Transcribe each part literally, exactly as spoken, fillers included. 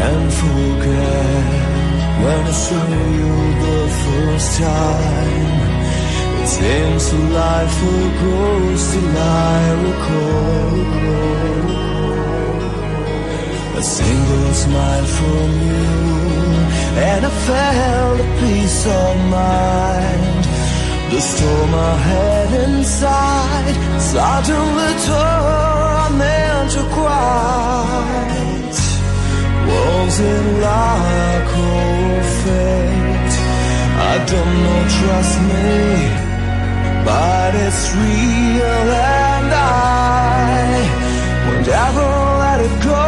and forget when I saw you the first time. It seems a life ago, still I recall a single smile from you, and I felt a peace of mind. The storm I had inside suddenly turned into quiet. Was it luck or fate? I don't know, trust me, but it's real, and I won't ever let it go.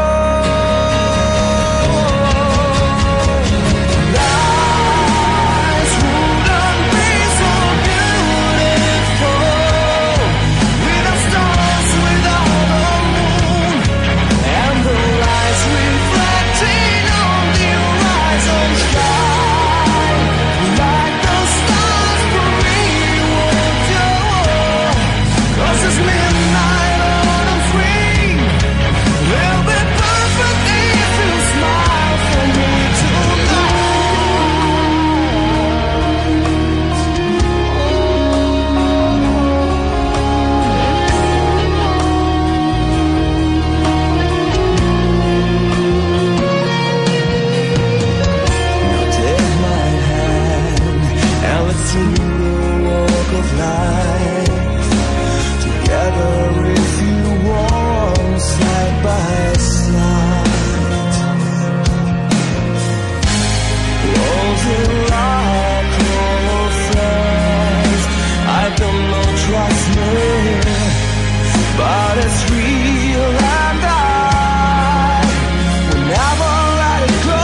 But it's real, and I will never let it go.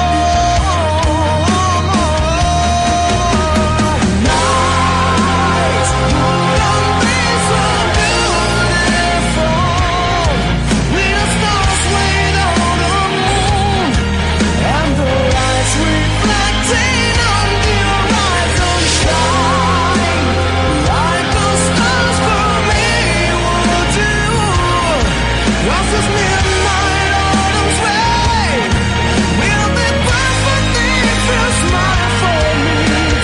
Nights wouldn't be so beautiful with the stars without a moon, and the lights reflecting on the horizon shine like the stars for me. Was this midnight autumn's rain? Will be perfect if you smile for me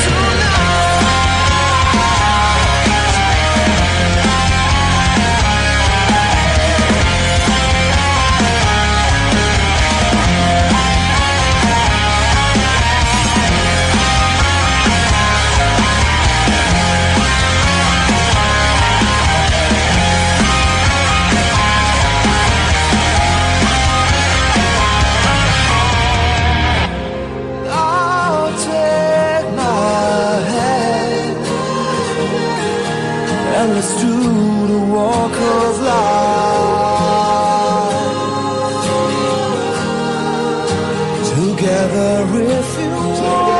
and let's do the walk of life together if you want.